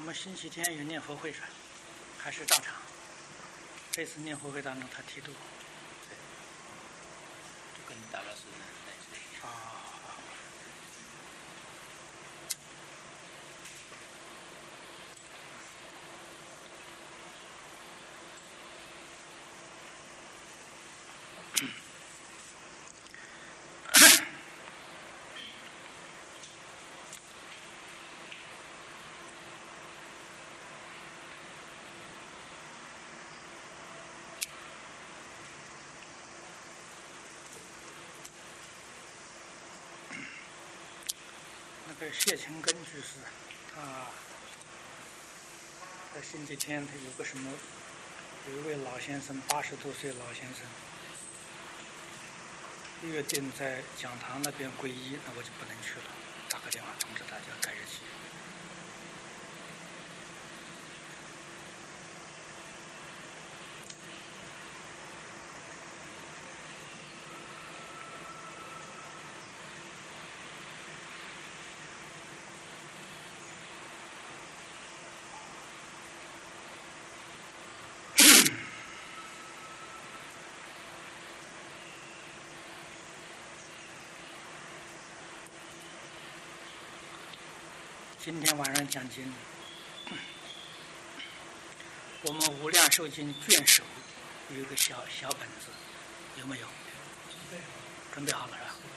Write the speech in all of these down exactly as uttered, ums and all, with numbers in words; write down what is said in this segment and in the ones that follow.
们星期天有念佛会是吧？还是照常？这次念佛会当中他剃度。 对，就跟达拉斯那一次一样。 啊。那个谢清根居士，他在星期天他有个什么，有一位老先生，八十多岁老先生，约定在讲堂那边皈依，那我就不能去了，打个电话通知大家改日期。今天晚上讲经，我们无量寿经卷首有一个小小本子，有没有？准备好了是吧？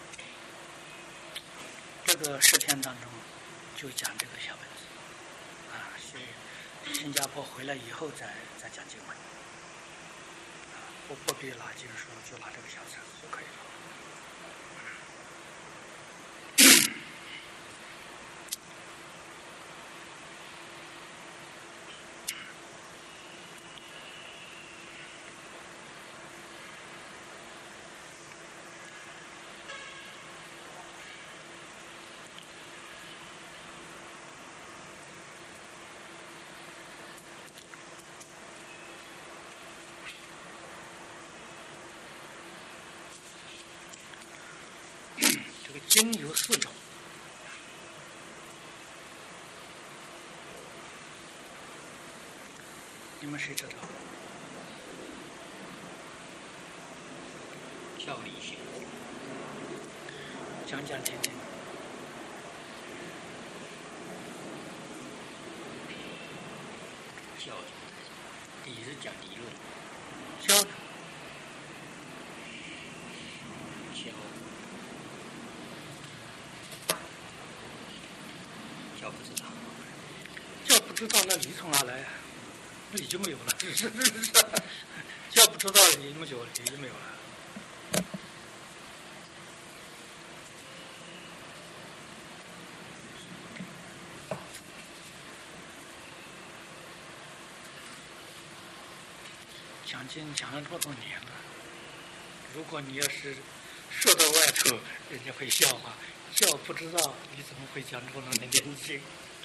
这个诗篇当中就讲这个小本子，啊，是新加坡回来以后再再讲经文，啊，不不必拿经书，就拿这个小册子就可以了。这个经有四种，你们谁知道？ 教理性， 讲讲听听。 教理是讲理论， 教的教教不知道， 教不知道那理从哪来啊？理就没有了，是是是。教不知道理没有，理就没有了。讲经讲了这么多年了，如果你要是说到外头，人家会笑话。教不知道，你怎么会讲出那么点经？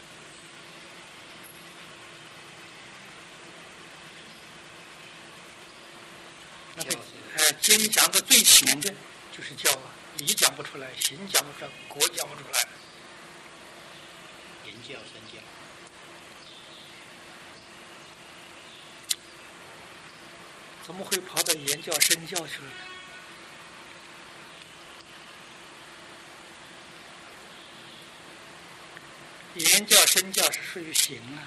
那个呃，经讲的最浅的就是教啊，理讲不出来，行讲不出来，果讲不出来。 言教身教。 怎么会跑到言教身教去了呢？言教身教是属于行啊。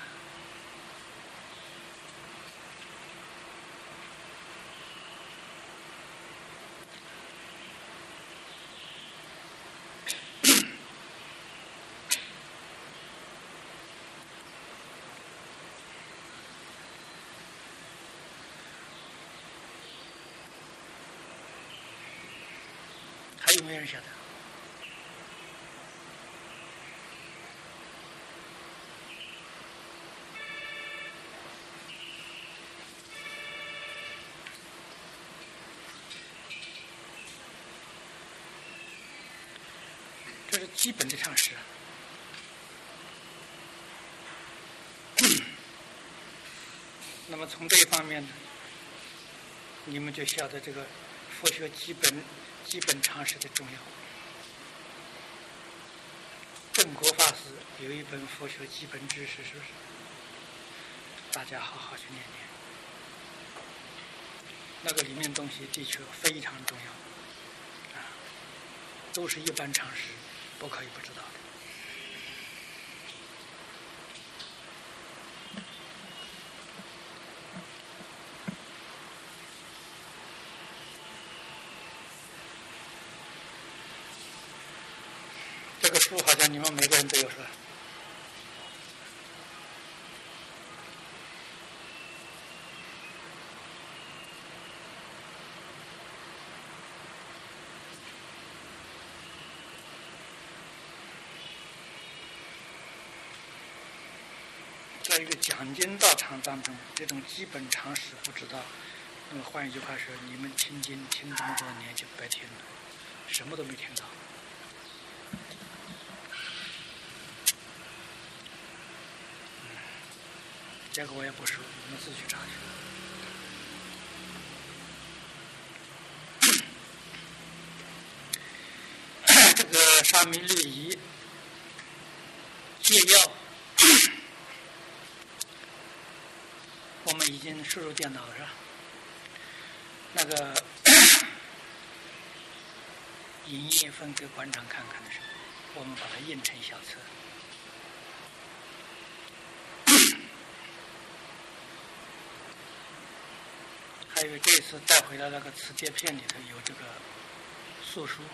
还有没有人晓得？这是基本的常识。那么从这一方面呢，你们就晓得这个佛学基本基本常识的重要。正国法师有一本佛学基本知识，是不是？ 大家好好去念念。那个里面东西的确非常重要，啊，都是一般常识，不可以不知道的。这个书好像你们每个人都有是吧？在一个讲经道场当中，这种基本常识不知道，那么换一句话说，你们听经听这么多年就白听了，什么都没听到。这个我也不说，你们自己去查去。这个沙弥律仪戒要，我们已经输入电脑了是吧？那个影印分给馆长看看的时候，我们把它印成小册。还有这次带回来那个磁碟片里头有这个素书，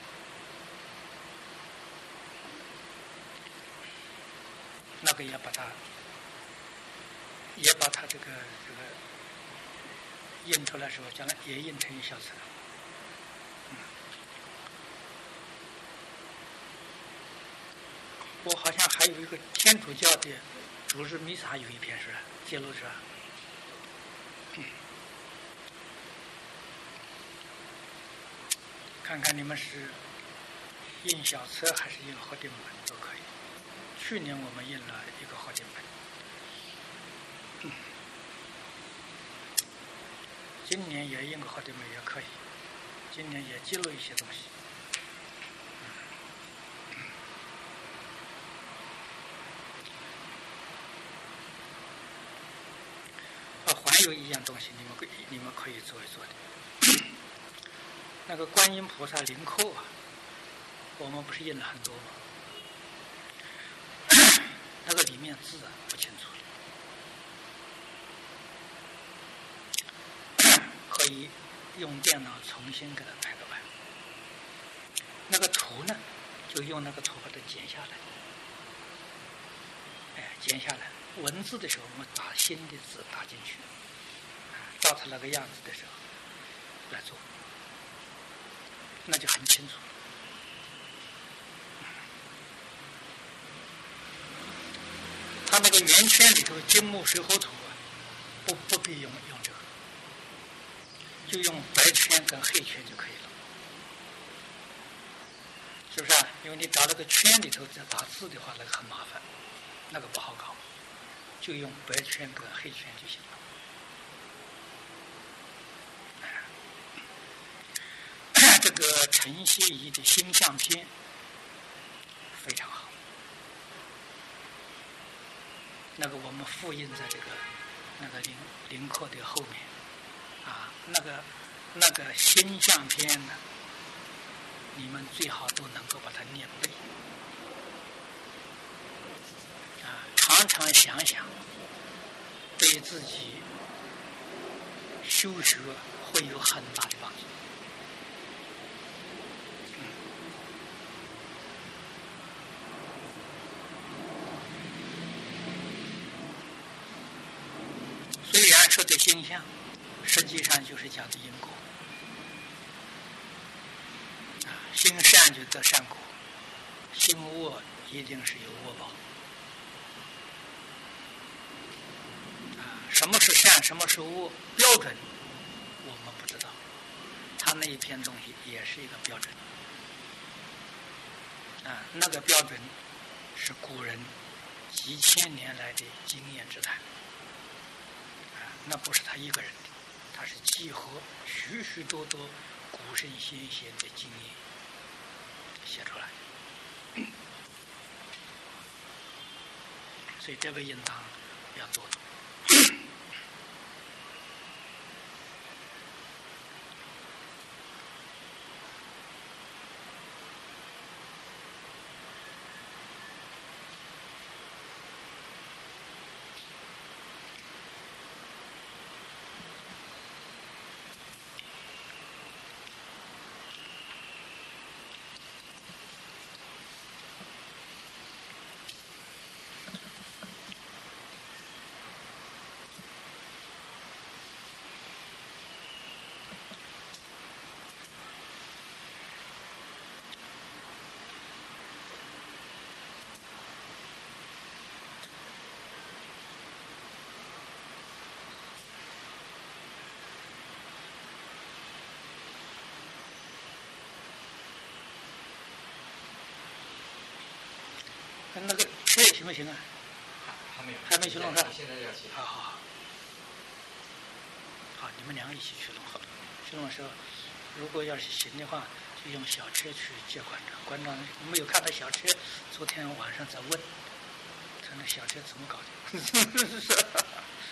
那个也把它也把它这个这个印出来的时候，将来也印成一小册。嗯，我好像还有一个天主教的主日弥撒有一篇是吧？揭露是吧？嗯，看看你们是印小册还是印合订本都可以。去年我们印了一个合订本，嗯，今年也印个合订本也可以，今年也记录一些东西。啊，还有一样东西，你们可以你们可以做一做的。那个观音菩萨临扣啊，我们不是印了很多吗？那个里面字啊不清楚了，可以用电脑重新给它排个版。那个图呢，就用那个图把它剪下来，哎，剪下来。文字的时候，我们打新的字打进去，照它那个样子的时候来做，那就很清楚。它那个圆圈里头金木水火土啊，不不必用用这个，就用白圈跟黑圈就可以了，是不是啊？因为你找那个圈里头再打字的话，那个很麻烦，那个不好搞，就用白圈跟黑圈就行了。这个陈希夷的星象篇非常好，那个我们复印在这个那个临临课的后面啊，那个那个星象篇呢，你们最好都能够把它念背啊，常常想想，对自己修学会有很大的帮助。虽然说的星象，实际上就是讲的因果啊，行善就得善果，行恶一定是有恶报啊。什么是善，什么是恶，标准我们不知道，他那一篇东西也是一个标准啊，那个标准是古人几千年来的经验之谈。那不是他一个人的，他是集合许许多多古圣先贤的经验写出来的，所以这个应当要做的。 跟那个车行不行啊？ 还没有， 还没去弄是吧？ 现在要去。 好好好，好，你们两个一起去弄好。去弄的时候，如果要是行的话，就用小车去接馆长。馆长没有看到小车，昨天晚上在问，他那小车怎么搞的？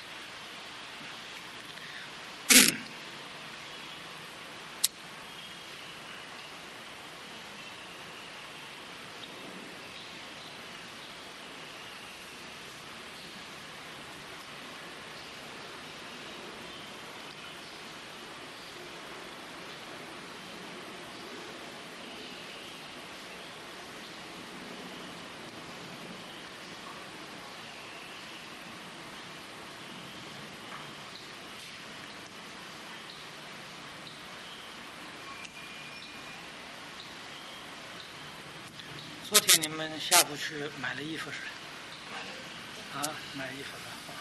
昨天你们下午去买了衣服是吧？ 买了。 啊，买衣服了啊。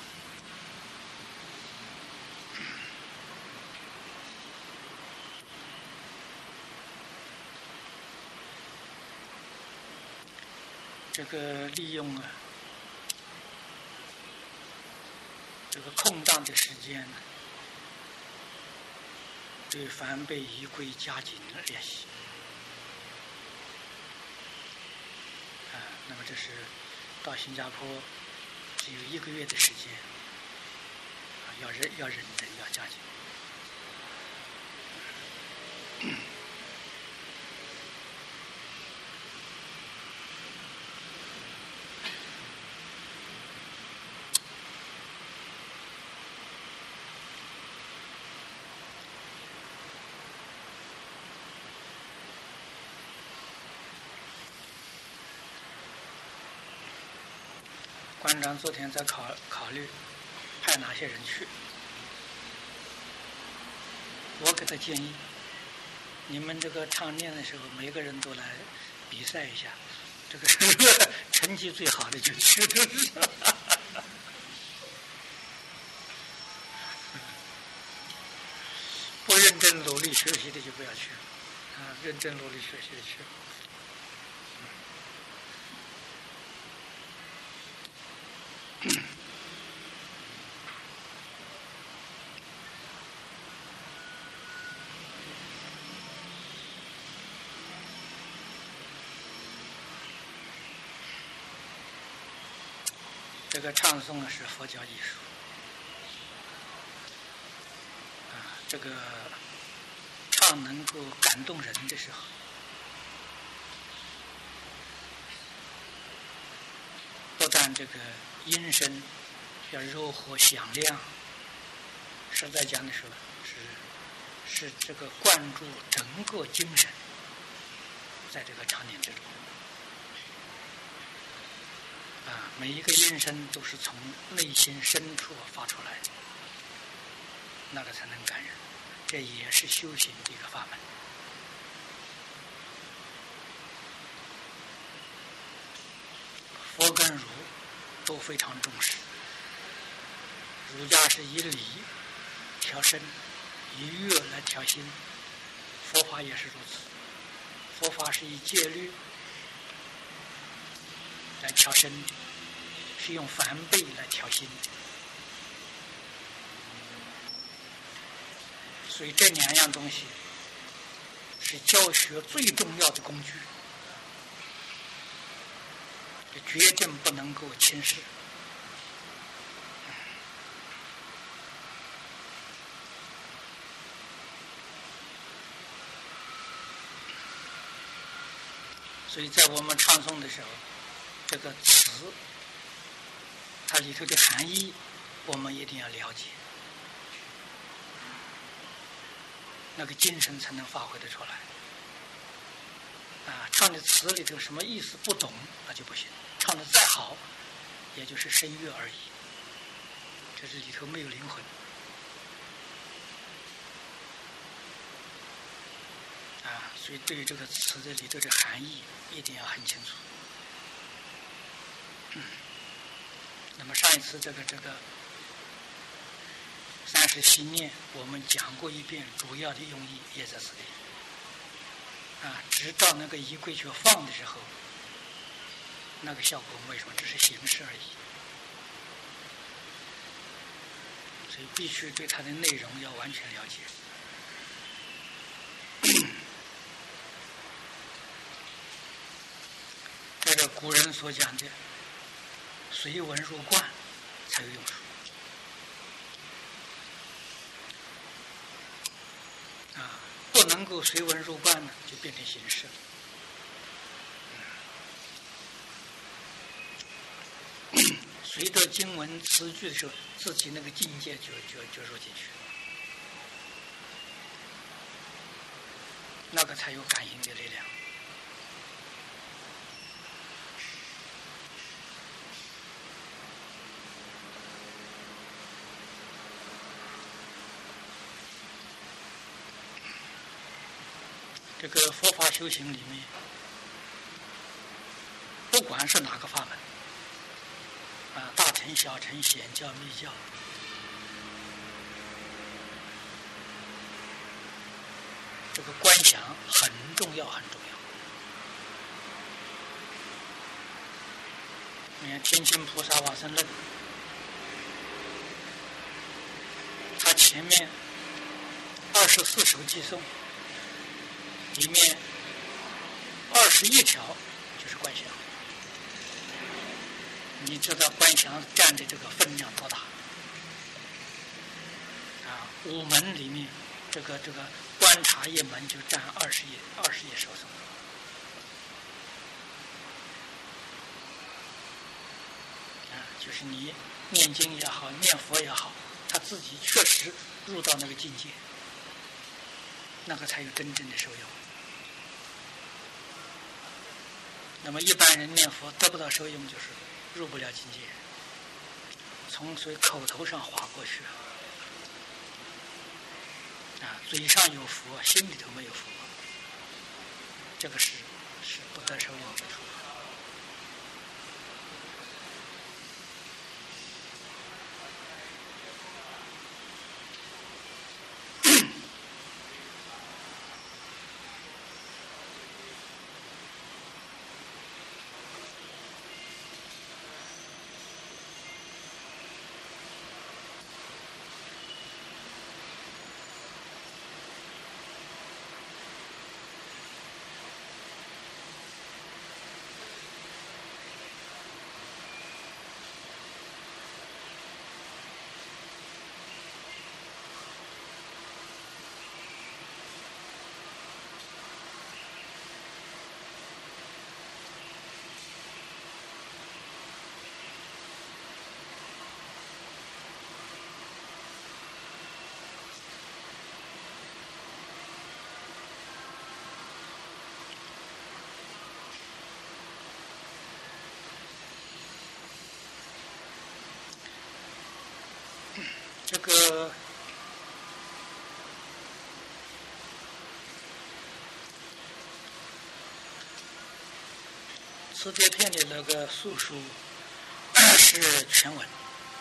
这个利用啊，这个空档的时间呢，对梵呗仪轨加紧的练习。啊，那么这是到新加坡只有一个月的时间，啊，要认要认真，要加紧。馆长昨天在考考虑派哪些人去，我给他建议，你们这个唱念的时候，每个人都来比赛一下，这个成绩最好的就去。不认真努力学习的就不要去，啊，认真努力学习的去。这个唱诵是佛教艺术，啊，这个唱能够感动人的时候，不但这个音声要柔和响亮，实在讲的时候是是这个灌注整个精神在这个唱念之中。啊，每一个音声都是从内心深处发出来的，那个才能感人，这也是修行的一个法门。佛跟儒都非常重视，儒家是以礼调身，以乐来调心，佛法也是如此，佛法是以戒律来调身，是用梵呗来调心，所以这两样东西是教学最重要的工具，决定不能够轻视。所以在我们唱诵的时候，这个词它里头的含义我们一定要了解，那个精神才能发挥得出来。啊，唱的词里头什么意思不懂那就不行，唱的再好也就是声乐而已，这是里头没有灵魂。啊，所以对于这个词的里头的含义一定要很清楚。嗯，那么上一次这个这个三十心念我们讲过一遍，主要的用意也在此里。啊，直到那个仪轨去放的时候， 那个效果为什么只是形式而已？所以必须对它的内容要完全了解。这个古人所讲的“随文入观”才有用处啊！不能够随文入观呢，就变成形式了。随着经文词句的时候，自己那个境界就就就入进去，那个才有感应的力量。这个佛法修行里面，不管是哪个法门，啊，大乘、小乘、显教、密教，这个观想很重要，很重要。你看《天亲菩萨往生论》，它前面二十四首偈颂。里面二十一条就是观想，你知道观想占的这个分量多大？啊，五门里面这个这个观察一门就占二十一二十一首颂。啊，就是你念经也好，念佛也好，他自己确实入到那个境界，那个才有真正的受用。那么一般人念佛得不到受用，就是入不了境界，从随口头上划过去啊，嘴上有佛，心里头没有佛，这个是是不得受用之处。这个磁碟片的那个素数是全文，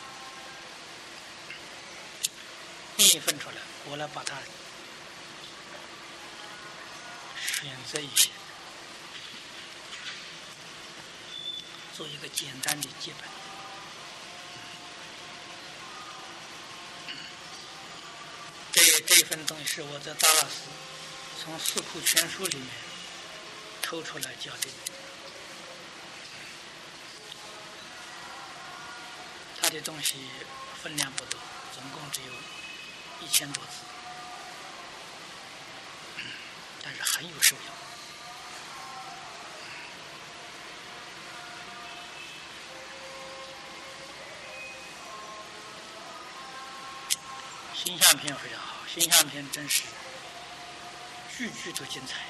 一分出来，我来把它选择一些，做一个简单的记本。这这份东西是我在达拉斯从四库全书里面抽出来校订的。他的东西分量不多，总共只有一千多字，但是很有受用。形象片非常好，形象片真是句句都精彩。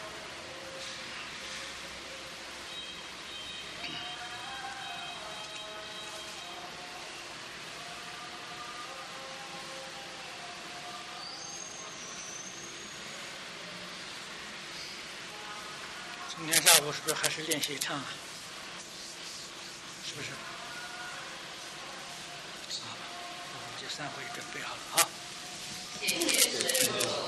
今天下午是不是还是练习唱啊？是不是？好吧，我们就散会准备好了啊。 谢谢师父。